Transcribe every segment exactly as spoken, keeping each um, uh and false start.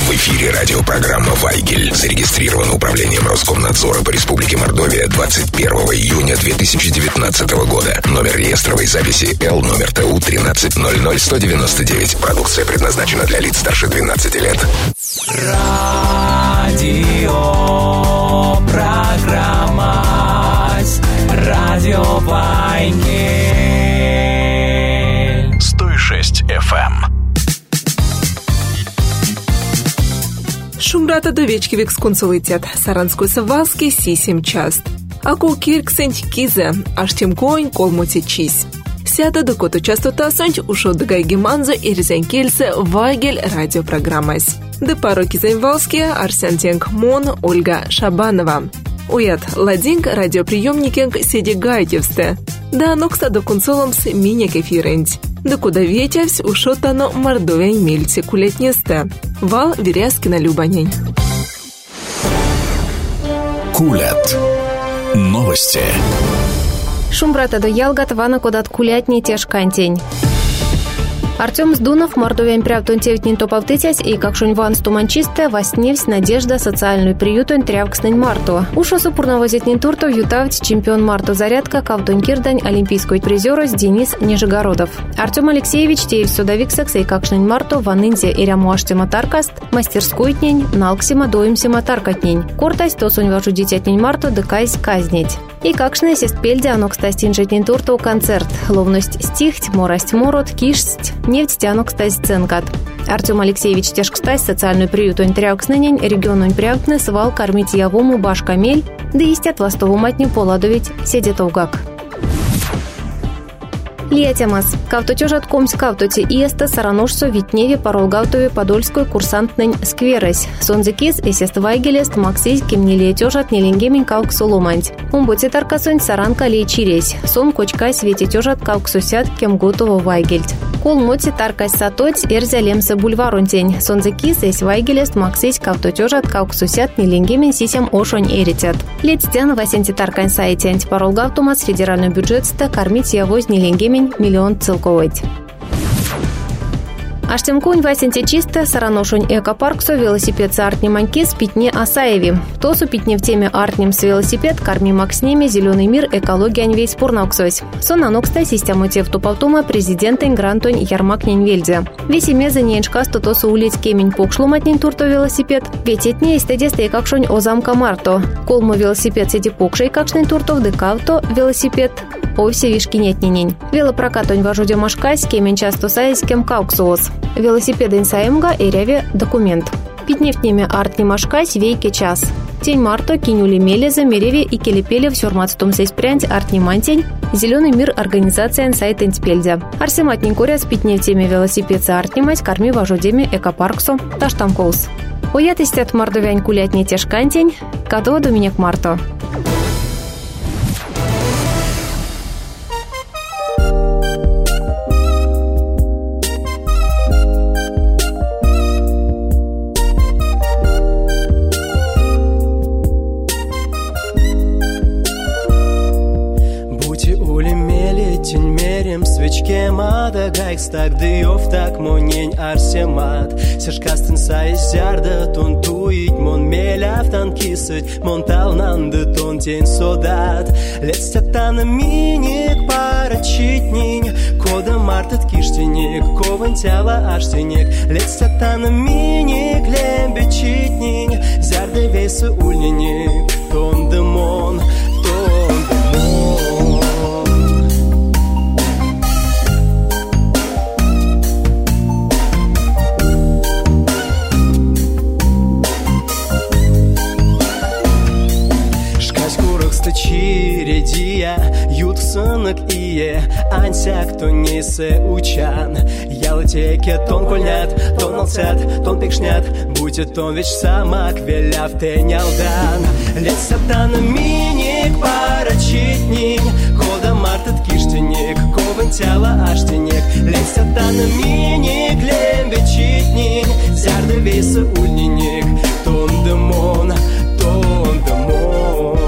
В эфире радиопрограмма «Вайгель». Зарегистрирована управлением Роскомнадзора по Республике Мордовия двадцать первого июня две тысячи девятнадцатого года. Номер реестровой записи Л, номер Т У тринадцать ноль ноль сто девяносто девять. Продукция предназначена для лиц старше двенадцати лет. Радио программа Радио Вайгель сто шесть эф эм. Шумрата до вечки вексконсулитет. Саранской Савалский сисем част. Аку кирк сенть кизе, аж тем конь колмоти чись. Сята до коту частота сенть ушо до гайгеманза и резенкельсе Вайгель радиопрограммась. До пару кизенвалские Арсен Тенг Мон, Ольга Шабанова. Уят ладинг радиоприемникинг седи гайтевсте. Да нокса до консоломс минек эфиренть. Да куда ветявсь ушотано мордовяй мельти кулетнесте. Вал Веряскина Любанень. Кулят. Новости. Шумбрата до Ялгат вана кодат кулятни тяжкантень. Артем Сдунов, мордовян прявтун тевтнин топовтытясь и как шуньван стуманчисте восневсь надежда социальную приютун трявкснень марту. Ушо супурновозитнин турту ютавть чемпион марту зарядка кавдун кирдань олимпийской призерус Денис Нижегородов. Артем Алексеевич теев судовиксакс и как шнень марту ванынзе и рямуаштема таркаст мастерскуйтнень налксима доимсима таркатнень. Кортась то сунь важу дитятнень марту дыкайсь казнить. И как шнесь есть пельде анок стастин житнин турту концерт. Ловность стихть, морасть морот, кишсть, нефть тянок стась ценкат. Артем Алексеевич тяжкстась социальную приюту тряукснынень региону пряукны свал кормить явому баш камель, да истят востову матню поладовить седет угак. Лиятямас. Кавтотежат комсь кавтоти иеста сараношсо витневе паролгавтове подольской курсантнень скверась. Сонзекис эсест вайгелест максись кемни лиятежат неленгемень каук соломанть. Умботи таркасонь саранка лейчиресь. Сон кочкай светитежат каук сусят кем готово вайгельт. Кол моти таркась сатоть эрзя лемсе бульваронтень. Сонзекис эс вайгелест максись кавтотежат каук сусят неленгемень сисям ошонь эритят. Летстен васенти таркань сайтянь паролгавтумас федеральный бюджетста кормить явоз неленгемень миллион целковать. Аштемкунь васенте чисто сараношунь экопарксо велосипед с артнем анькис питне Асаеви. Тосу питне в теме артнем с велосипед карми макснеме зеленый мир экология весь пурноксось. Сон анокста систему тефту повтума президентень грантонь ярмакнень вельзе. Весиме за неншкасту тосу улиц кемень покшлуматнень турто велосипед. Ведь этне истедесте какшонь озамка марто. Колму велосипед сети покшей какшнень туртов декавто велосипед. Овсе вишки нетненень. Велопрокатонь вожуде машкась кемень часто сайскем кауксуос. Велосипеды инсаемга и реве документ. Питнефтнеме артни машкась вейке час. Тень марто кинюли мелеза мереве и келепеле в сюрматстум сейспрянть артни мантень. Зеленый мир организация инсайт инспельдя. Арсематнин куряц питнефтеме велосипед за артнимать карми вожудеме экопарксо таштамкоус. Уятыстят мордовянь кулятни тяжкантень. Кадо Доминик Марто. Мада гайкстак дыёв так монень арсемат. Сешкастын сайзярда тон туить мон меляфтан кисыть. Мон талнанды тон тень содат. Летстятана миник парачитнинь. Кода мартат киштиник. Кован тяла аштиник. Летстятана миник лембечитнинь. Зярда вейсы ульниник. Тон демон, тон демон. Чиредия, ют сынок ие, ансяк то несе учан. Ялтеке тон кольнят, тон алсят, тон пикшнят, будет тон веч самак веляв тенялдан. Лет сатана миник парачитник, кода мартат киштиник, кован тяла аштиник. Лет сатана миник лембечитник, зярда вейса ульниник, тон демон, тон демон.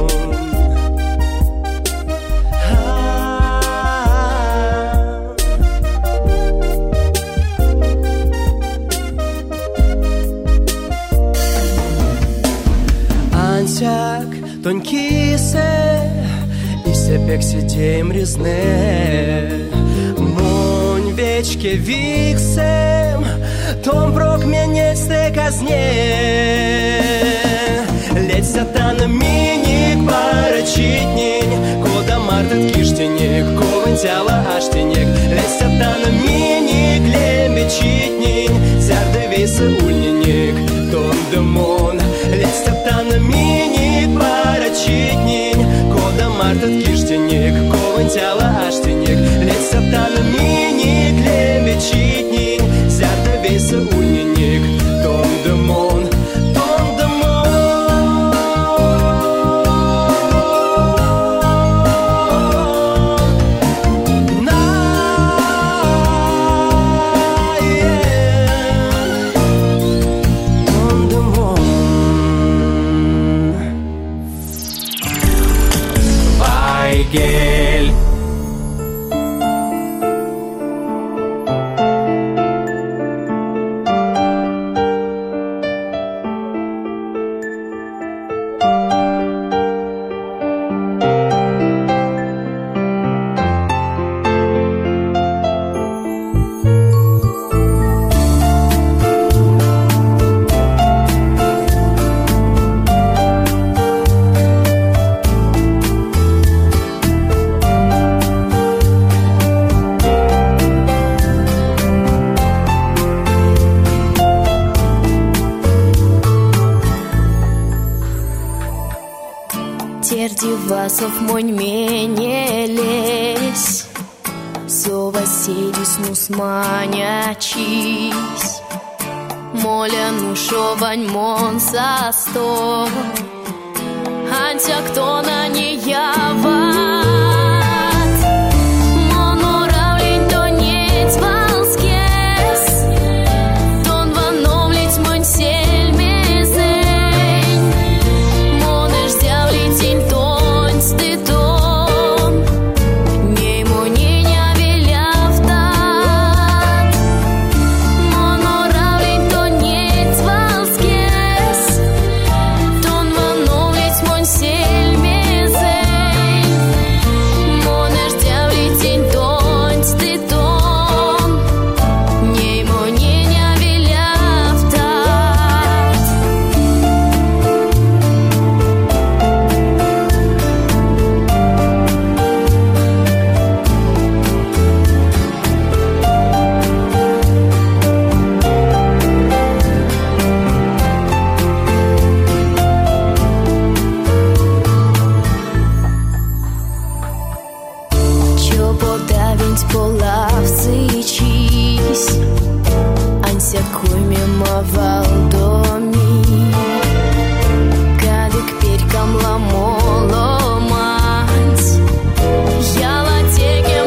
тонкісе, і се пексидеєм різне. Монь вечке віксем, том прок мене сте казне. Ледь сатана мінік парачитнінь, кода мартат киштінік, ковен тяла аштінік. Ледь сатана мінік лемечитнінь, зярде вейса ульнінік, том демон. Ледь сатана мінік парачитнінь, кода мартат киштінік, ковен тяла аштінік. Ледь сатана мінік лемечитнінь, зярде вейса ульнінік, том демон. Гель. Тердивасов монь мене лезь, Сова седис нус манячись, Моля нушо вань мон со сто, Антя кто на не яват, Моноравлень то нет валскес, Тон вановлить монь сельмезень, Монеш зявлить им тонь стыдом, Неймо не нявелявтат, Моноравлень то нет валскес, Тон вановлить монь сельмезень, Монеш зявлить им тонь стыдом, Неймо не нявелявтат. Чо подавить полавцичись, Анся куйме мавал доми, Кадык перькам ламоло мать, Яла теге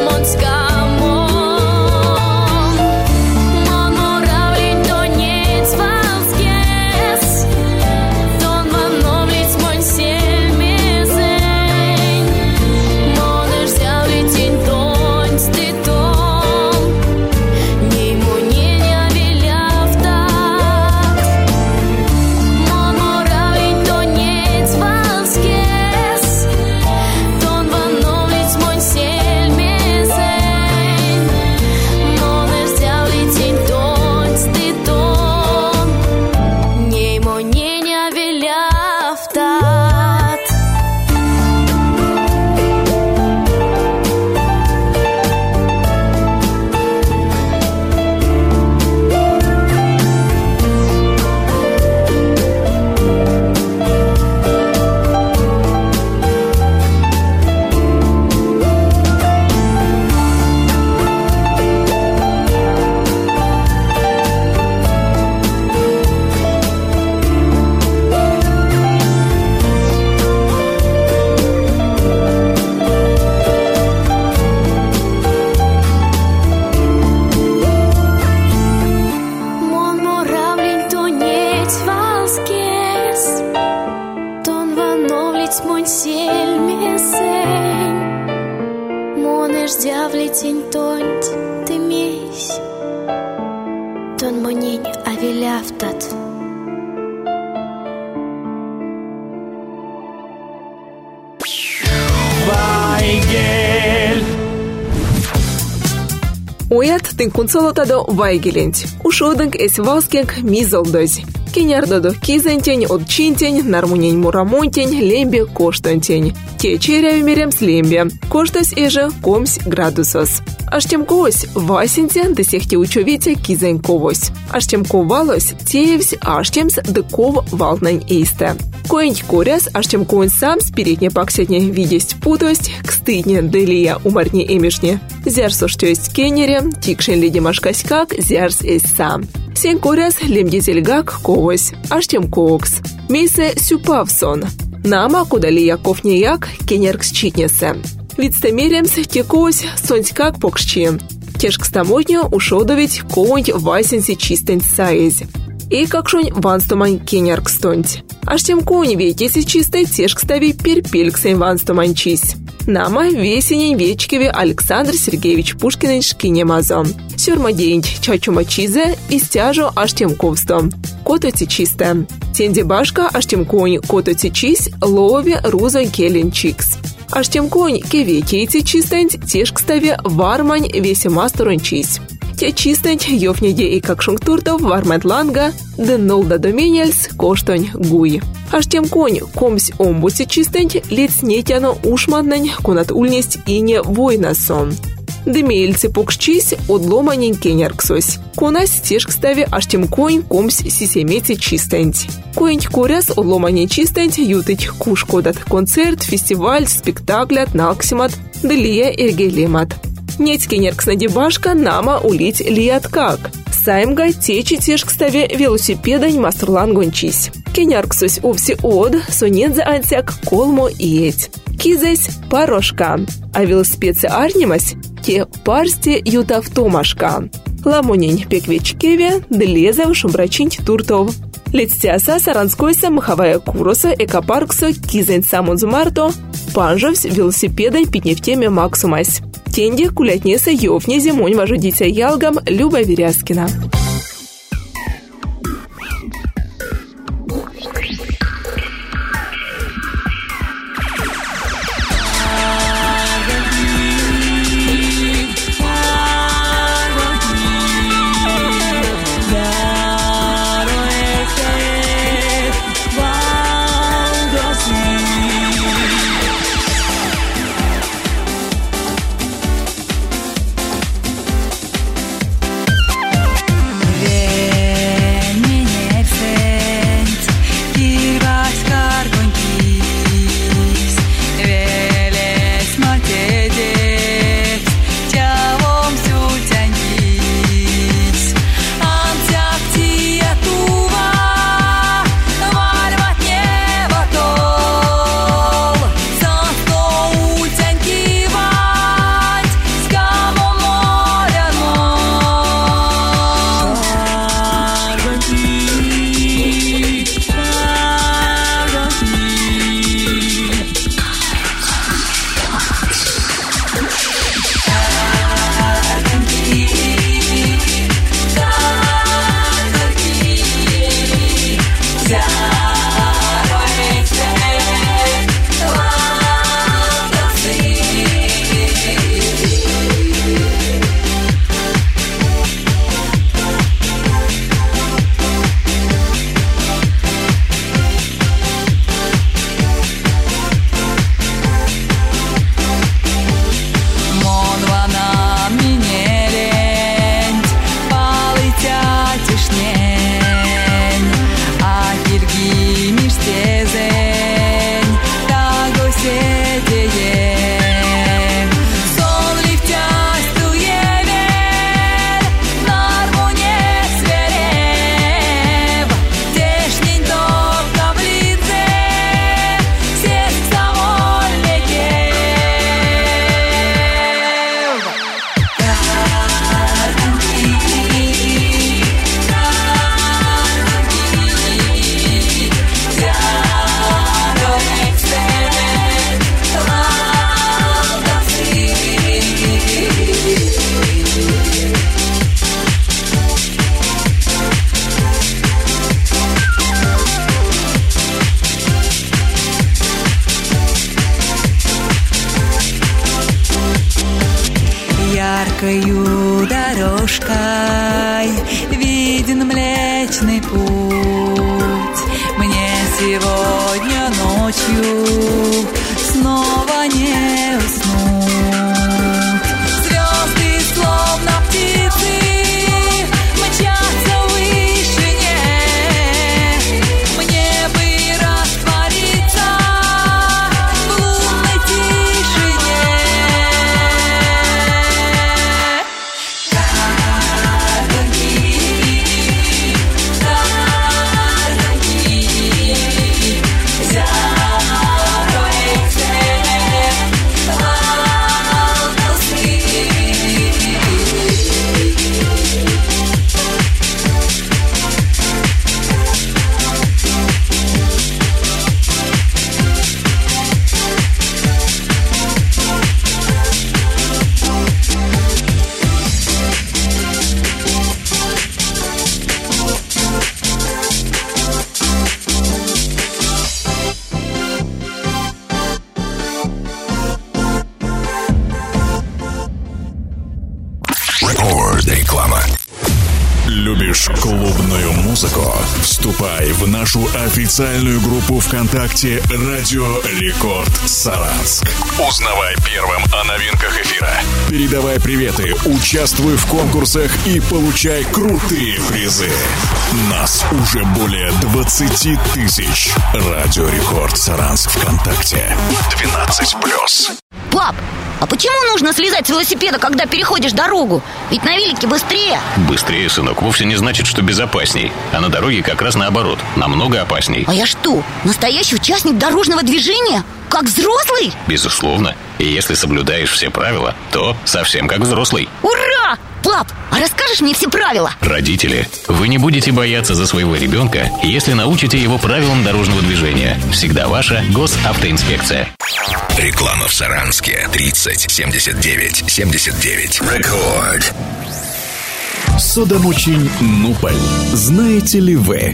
монскамон, Моноравлень то нет валскес, Тон вановлить монь сельмезень, Монеш зявлить им тонь стыдом, Неймо не нявелявтат, Моноравлень то нет валскес, Тон вановлить монь сельмезень, Монеш зявлить им тонь стыдом, Неймо не нявелявтат. Моноравлень то нет валскес, Тон вановлить монь сельмезень, Монеш зявлить им тонь тымесь, Тон монень авелявтат. Оят тын кунцолотадо вайгелент. Ушодынг эс валскенг мизолдозь. Кенярдодо кизентень, отчинтень, нармунень мурамонтень, лембе коштантень. Те черяю меремс лембе. Коштась эже комсь градусос. Аштем ковось васенте десехте учовите кизень ковось. Аштем ковалось теевсь аштемс деков валтнань эйсте. Коэнь коряс аштем коэн сам спиритне паксетне видесть путость, кстыдне делия умарне эмишне. Зярсо что есть кенере, тикшен лидимаш каськак, зярс эс сам. Сен коряс лемдизельгак ковось, аштем коокс. Мейсе сюпавсон. Нама кудалия ковнеяк кенеркс читнесе. Вицтемеремс текось сонькак покшчи. Тешкстамотню ушодовить коонь васенси чистень саезь. И какшонь ванстомань кенеркстонть. Аж тем конь ветеси чистой тешкстави перпельксень ванстоманчись. Нама весенень вечкеве Александр Сергеевич Пушкинен шкинемазо. Сюрмадеинть чачумачизе и стяжо аж тем ковсто. Кототи чисте. Тенде башка аж тем конь кототи чись лове руза келен чикс. Аж тем конь кеветейти чистень тешкставе вармань весемасторончись. Те чистень ёфнеде и как шунктуртов варментланга денолда домениальс коштонь гуй. Аж тем конь комсь омбуси чистень лицнетяно ушмаднень кунат ульнесть ине войнасон. Демельцы покшчись одломанень кенерксось. Кунась тешкставе аж тем конь комсь сисемети чистень. Коень куряс одломанень чистень ютыть кушкодат концерт, фестиваль, спектаклят, наксимат, делия эргелемат. Неть кенеркс надебашка нама улить лият как. Саймга течи тешкставе велосипедань мастерлангончись. Кенерксось овси од, сонедзе ансяк колмо иеть. Кизесь порошка, а велосипедце арнимась те парсте ютавтомашка. Ламонень пеквечкеве длезав шумбрачинть туртов. Летстяса саранскойса маховая куроса экопарксо кизень самонзумарто панжовсь велосипедань питневтеме максумась. Тенде кулятнеса ёвне зимонь вожудиться ялгам Люба Веряскина. яркою виден Млечный Путь. Мне сегодня ночью снова не уснуть. Звезды, словно птицы, мчатся в вышине. Мне бы раствориться в лунной тишине. Реклама. Любишь клубную музыку? Вступай в нашу официальную группу ВКонтакте «Радио Рекорд Саранск». Узнавай первым о новинках эфира. Передавай приветы, участвуй в конкурсах и получай крутые призы. Нас уже более двадцати тысяч. «Радио Рекорд Саранск» ВКонтакте. двенадцать плюс. Пап, а почему нужно слезать с велосипеда, когда переходишь дорогу? Ведь на велике быстрее. Быстрее, сынок, вовсе не значит, что безопасней. А на дороге как раз наоборот, намного опасней. А я что, настоящий участник дорожного движения? Как взрослый? Безусловно. И если соблюдаешь все правила, то совсем как взрослый. Ура! Пап, а расскажешь мне все правила? Родители, вы не будете бояться за своего ребенка, если научите его правилам дорожного движения. Всегда ваша госавтоинспекция. Реклама в Саранске. тридцать семьдесят девять семьдесят девять. Рекорд. Содомучень Нуполь. Знаете ли вы?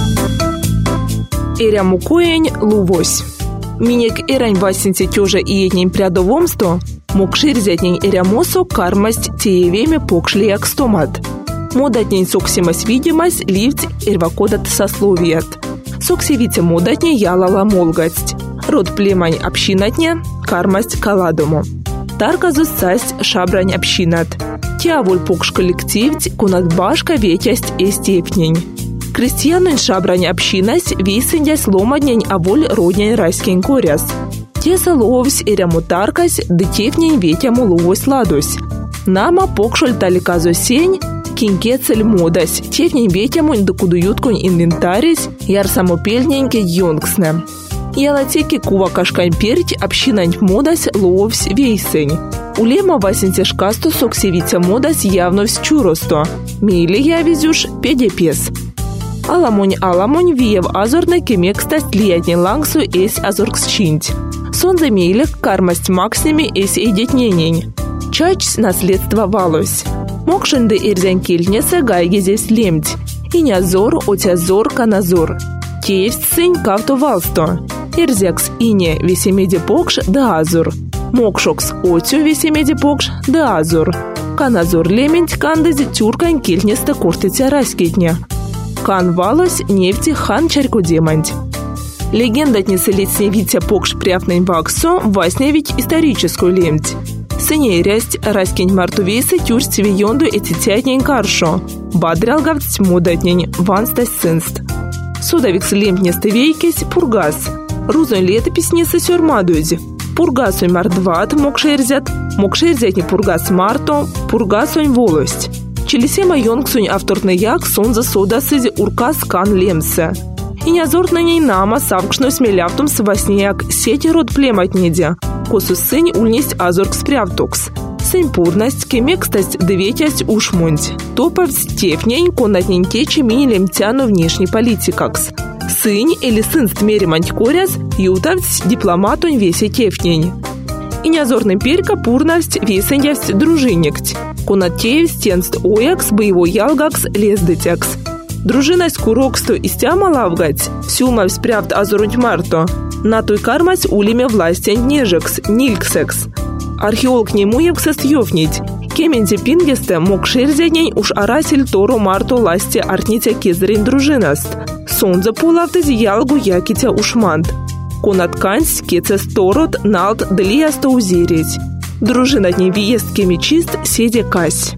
Эрямукоень лувось. Минек эрань васинце тёжа и етнень прядовомсто, мокшир зятнень эрямосо кармасть теевеме покшли як стомат. Модатнень соксимась видимость ливть эрвакодат сословият. Соксивице модатнень ялала молгасть. Род племань общинатня, кармасть каладому. Тарказус састь шабрань общинат. Тиаволь покш коллективть, кунат башка ветясть эстепнень. Крестьянин шабрань общинась, висендясь ломаднень аволь роднень райскин коряс. Теса ловсь эряму таркась, дытевнень ветяму ловось ладось. Нама покшоль таликазу сень, кинкецель модась, тевнень ветяму докудуюткунь инвентарис, яр самопельненьке юнгсне. Ялатеки кува кашкань перть, общинань модась ловсь вейсень. Улема васенце шкасту соксевица модась явновсь чуросто. Мейли я везюш педепес. Аламонь-аламонь виев азорна кемек стасть лиятнен лангсу эсь азорксчинть. Сон замейлек кармасть максними эсь эдетненень. Чач наследство валось. Мокшенды эрзян кельнеса гайгезевс лемть. Инязор отязор каназор. Теевсь сынь кавто валсто. Эрзякс ине весемеде покш да азур. Мокшокс отю весемеде покш да азур. Каназор лементь кандези тюркань кельнеста куртыця раскетня. Кан валось нефти хан чарьку деманть. Легенда отнеслитсне витя покш пряфнень ваксо васневить историческую лемть. Сыней рясть раскень мартувейса тюрь цвеёнду этитятнень каршо. Бадрялгавть мудатнень ванстась сынст. Судовикс лемтнесты вейкесь пургас. Рузон летописнеса сюрмадузи. Пургасонь мардват мокшерзят, мокшерзят не пургас марто, пургасонь волость. Челесема йонгсунь авторный як сонза содасызи уркас кан лемсе. И нязорт на ней нама савкшной смелявтум свасняк сети род плематнедя. Косу сынь ульнесть азорк спрявтокс. Сынь пурность кемекстасть деветясть ушмунть. Топовсть тефнень конатнень течи мини лемтяну внешней политикакс. Сынь или сын стмереманть коряс ютавсть дипломатунь весе тефнень. И нязорный перька пурнавсть весеньявсть дружиннекть. Конатеевсть тенст оякс боевой ялгакс лездетякс. Дружинасть куроксто истяма лавгать, всюмав спрявт азорунь марто. На той кармась улиме властянь нежекс, нильксекс. Археолог немуевксест ёвнить. Кементе пингесте мог шерзянень уж арасель тору марту ласти артнитя кезерин дружинаст. Сонза пулавтыз ялгу якитя ушмант. Конат кансь кецес торот налт делияста узерить. Дружина дней виест кемичист седе кась.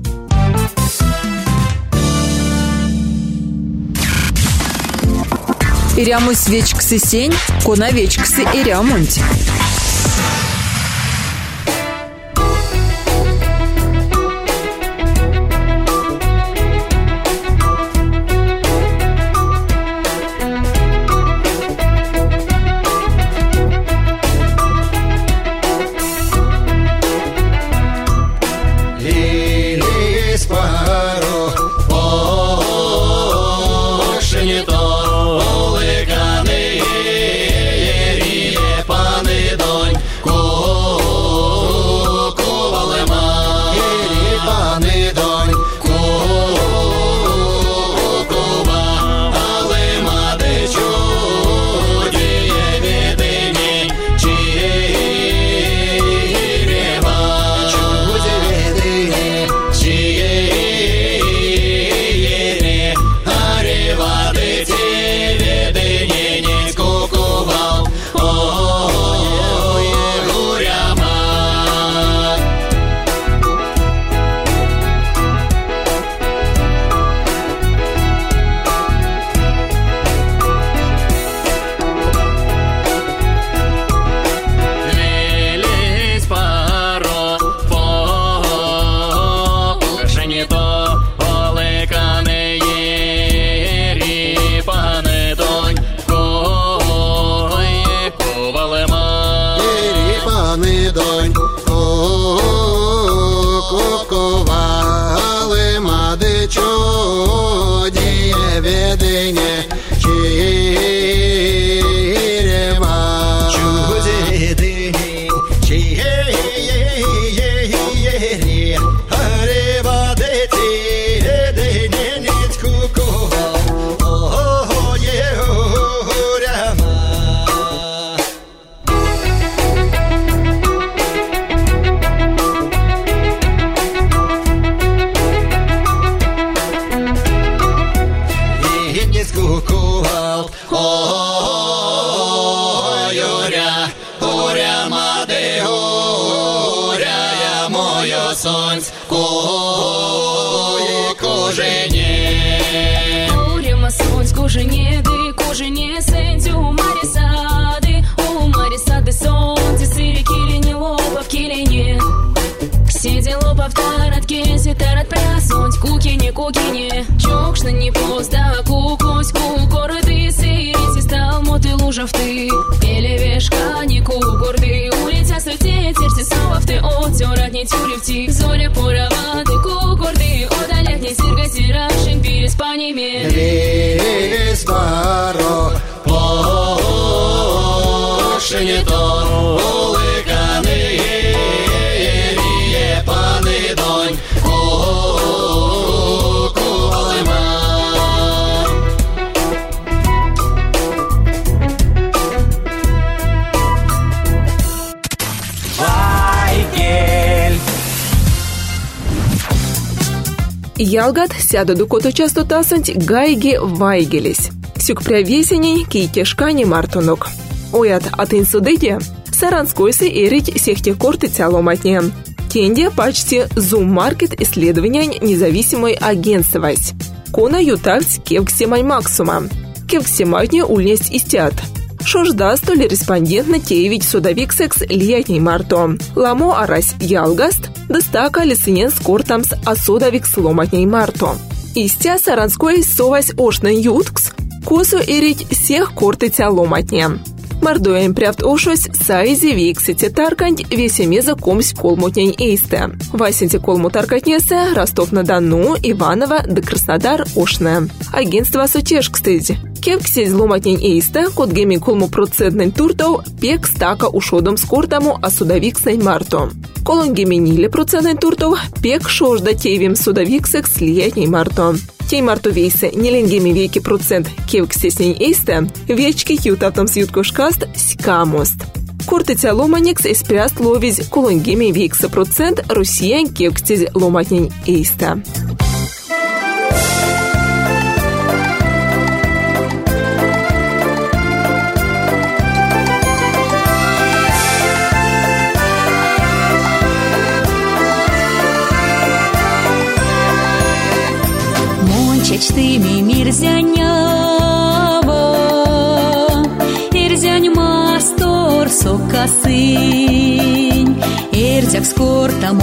Иряму свечксы сень, кона вечксы ирямунть. Кукине, чокшна не поста, кукусь, кукоры ты, сырицы, стал моты лужав ты, или вешка, не кукурды, улиця свети, терти совав ты, отёрат не тюревти, зоря порава ты, кукурды, одалят не сирга сирашин, переспаниями. Лис баро, поше не то, улыканы, рие, паны, донь, Ялгат сяду до кото часто тасант гайги вайгелись. Сюк прявесеней кейтешкани мартунок. Оят атын судыде, саранскойсы эрить сехте корты цяломатне. Кенде почти зум-маркет исследования независимой агентствовать. Кона ютавць кевксемай максума. Кевксематне ульнесть истят. Шожда столь респондентна теевить судовик секс лиятней марто. Ламо арась ялгаст, дыстака лисынен скортамс а судовик сломатней марто. Истя саранской совась ошнен юткс, косу эрить всех корты тяломатне. Мардуем прявт ошось сайзи виксите таркант весемеза комсь колмутнень эйсте. Васенте колму таркатнесе Ростов-на-Дону, Иваново да Краснодар ошне. Агентство сотешкстыдь. Кевксез ломатнень эйсте, код геми колму процентнень туртов, пек стака ушодом скортаму а судовикснень марто. Колон гемениле процентнень туртов, пек шожда тевим судовиксек слиятней марто. Тей марту вейсе неленгеми веки процент кевксеснень эйсте, вечки ютавтом сюткошкаст скамост. Куртыця ломанекс эспряст ловиз колонгеме викса процент Россиян кевкстиз ломатнень эйста. Мончачтыми мирзянява, ирзянь мастор сокасынь, эрзяк скортам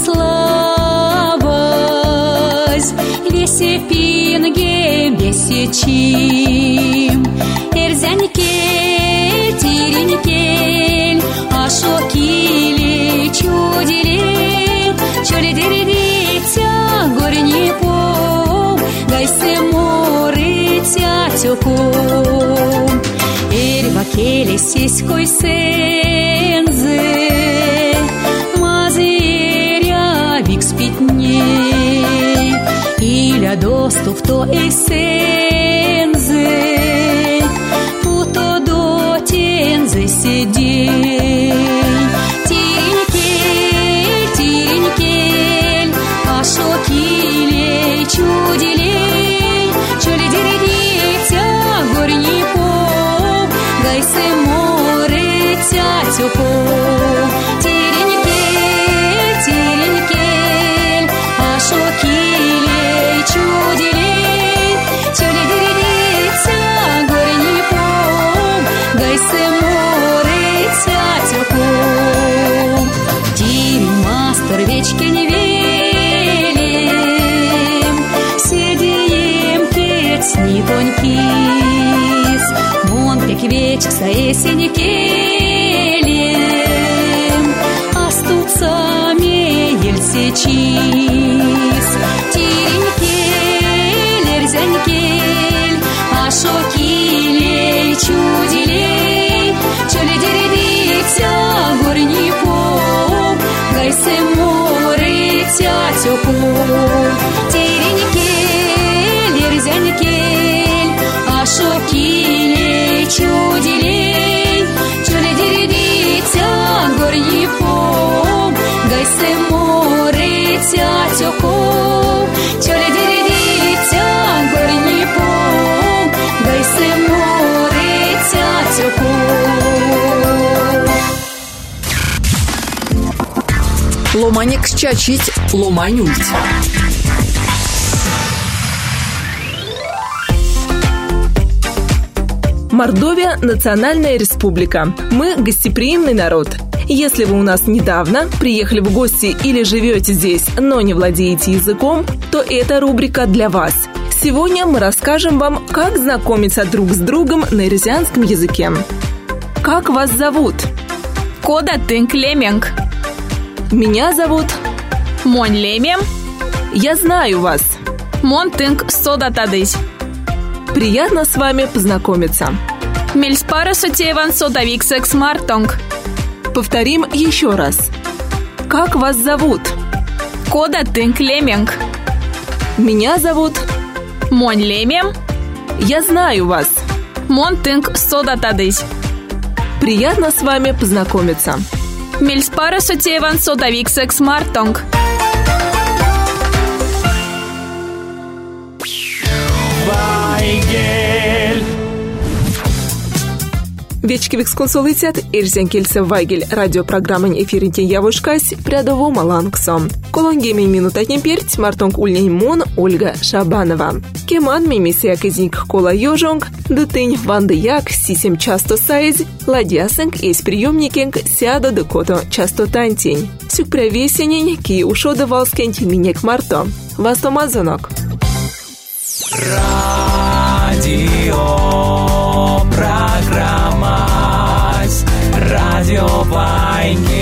обаславась, весе пинге, весе чим, эрзянь кель, тирень кель, ашо киле, чудиле, чоледеридитя, горни по. Гайсе море тятюком, эрва келе сиськой сензе, мазеря вик спитней, иля доступ то эсензе, путо до тензе сидей. Тирень кель, тирень кель, ашо килей, чудилей, тирень кель, тирень кель, ашо килей, чудилей, чоледеридица, горни пом, гайсе море тятюком. Тирень мастер вечке не велим, седием кец не тонькис, вон пек вечек са есени келем, астуцами ельсечис. Тирень кель, эрзянь кель, ашо килей, чудилей, чоледеридитя, горни пом, гайсе море тятюком. Тирень кель, эрзянь кель, ашо килей, чудилей, чоледеридитя, горни пом, гайсе море тятюком, чоледеридитя, горни пом, гайсе море тятюком. Ломанекс чачить, ломанють. Мордовия – национальная республика. Мы – гостеприимный народ. Если вы у нас недавно приехали в гости или живете здесь, но не владеете языком, то эта рубрика для вас. Сегодня мы расскажем вам, как знакомиться друг с другом на эрзянском языке. Как вас зовут? Кода тынк леменг. Меня зовут Монь лемем. Я знаю вас. Мон тынк сода тадысь. Приятно с вами познакомиться. Мельспара сотеван содавик секс мартонг. Повторим еще раз. Как вас зовут? Кода тынк леменг. Меня зовут Монь лемем. Я знаю вас. Мон тынк сода тадысь. Приятно с вами познакомиться. Мельспара сотеван содавик секс мартонг. Вайгель. Вечкевикс консулитет Эрзян Кельцев Вайгель радиопрограммань эфиринтен явушкась прядово маланксом. Колонгеми минутатнем перть мартонг ульнень мон Ольга Шабанова. Кеман мимисия кезник кола ёжонг, дытынь ванды як сисем часто сайз, ладясенг эс приемникенг сядо декото часто тантень. Сюк прявесенень ки ушода валскенть минек марто. Вас томазонок. Радио программа Радио Вайгель.